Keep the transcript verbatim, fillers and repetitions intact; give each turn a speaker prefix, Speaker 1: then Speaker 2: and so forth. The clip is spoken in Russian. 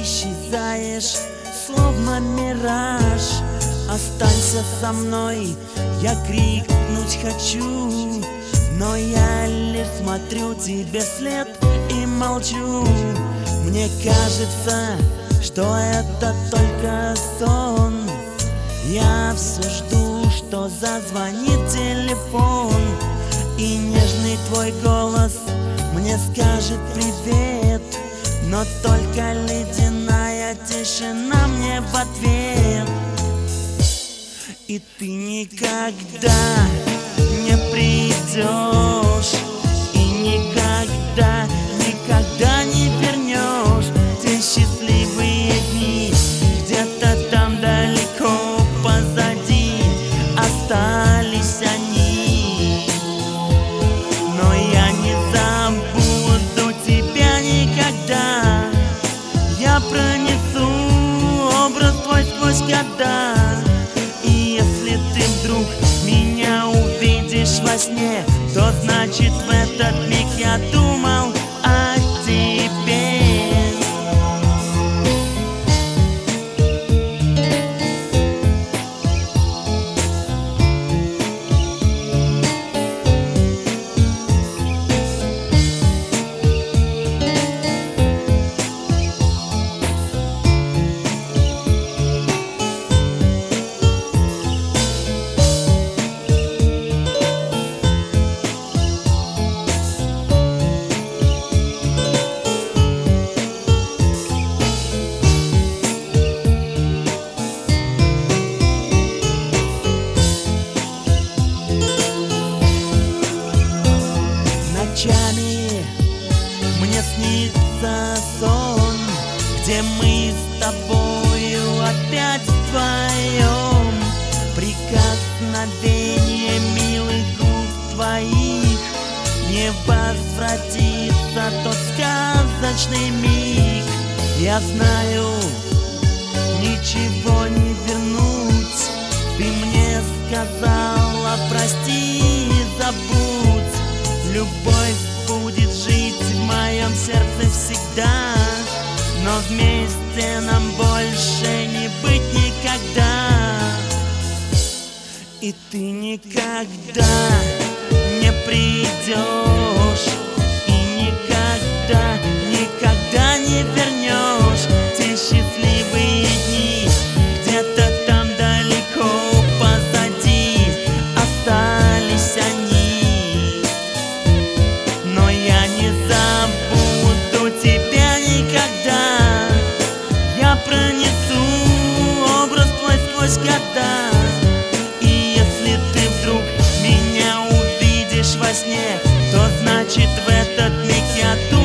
Speaker 1: исчезаешь, словно мираж. Останься со мной, я крикнуть хочу, но я лишь смотрю тебе вслед и молчу. Мне кажется, что это только сон. Я все жду, что зазвонит телефон, и нежный твой голос мне скажет привет, но только ледяная тишина мне в ответ. И ты никогда не придешь, и никогда, никогда не вернешь те счастливые дни. Где-то там далеко позади остались они, но я не забуду тебя никогда. Я пронесу образ твой сквозь года. И если ты вдруг меня увидишь во сне, то значит в этот миг я думал о тебе. Ночами мне снится сон, где мы с тобою опять вдвоем. Прикосновение милых губ твоих, не возвратится тот сказочный миг. Я знаю, ничего не вернуть. Ты мне сказала прости и забудь. Любовь будет жить в моем сердце всегда, но вместе нам больше не быть никогда. И ты никогда не придешь, и никогда, никогда не вернешь те счастливые дни. Где-то там далеко позади остались они, но я не забуду тебя никогда. Я пронесу образ твой сквозь года. И если ты вдруг меня увидишь во сне, то значит в этот миг я думаю